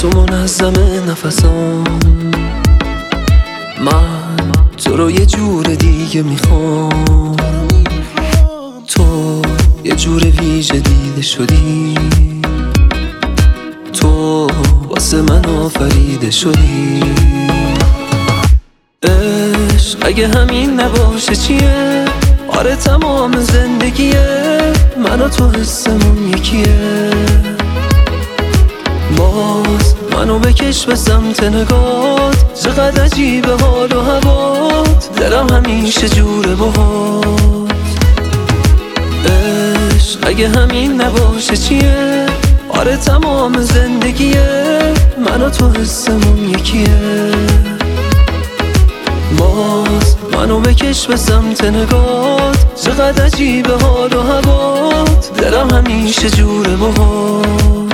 تو منظم نفسام، من تو رو یه جور دیگه میخوام. تو یه جور ویژه دیده شدی، تو واسه من آفریده شدی. عشق اگه همین نباشه چیه؟ آره تمام زندگیه، من و تو حسمون یکیه. باز منو بکش به سمت نگات، چقدر عجیبه حال و هوات، دلم همیشه جوره باهات. عشق اگه همین نباشه چیه؟ آره تمام زندگیه، من و تو حسمون یکیه. باز منو بکش به سمت نگات، چقدر عجیبه حال و هوات، دلم همیشه جوره باهات.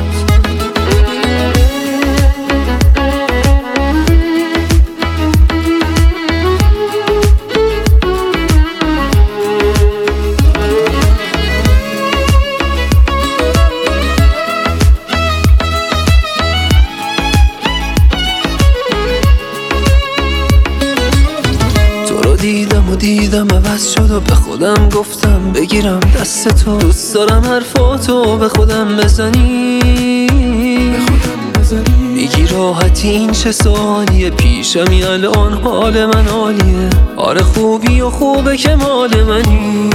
دیدم عوض شد و به خودم گفتم بگیرم دست تو. دوست دارم حرفاتو به خودم بزنی، میگی راحتی این چه سوالیه، پیشمی الان حال من عالیه. آره خوبی و خوبه که مال منی،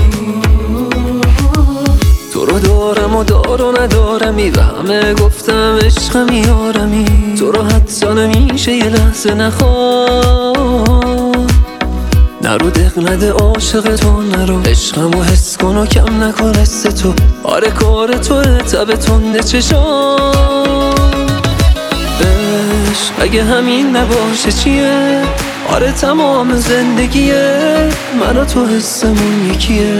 تو رو دارم و دار و ندارمی، و همه گفتم عشقمی یارمی. تو رو حتی نمیشه یه لحظه نخواه، نرو دق نده عاشق تو، نرو عشقمو حس کن و کم نکن حس تو. آره کار توه تب تنده چشام. عشق اگه همین نباشه چیه؟ آره تمام زندگیه، من و تو حسمون یکیه.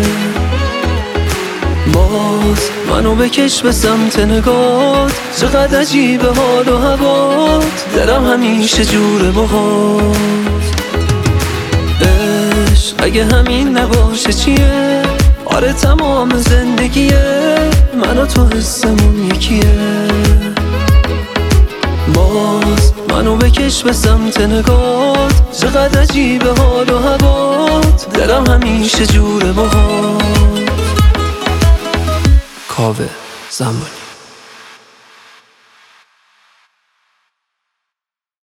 باز منو بکش به سمت نگات، چقدر عجیبه حال و هوات، دلم همیشه جوره باهات. اگه همین نباشه چیه؟ آره تمام زندگیه، من و تو حسمون یکیه. باز منو بکش به سمت نگات، چقدر عجیبه حال و هوات، دلم همیشه جوره باهات. کاوه زمانی.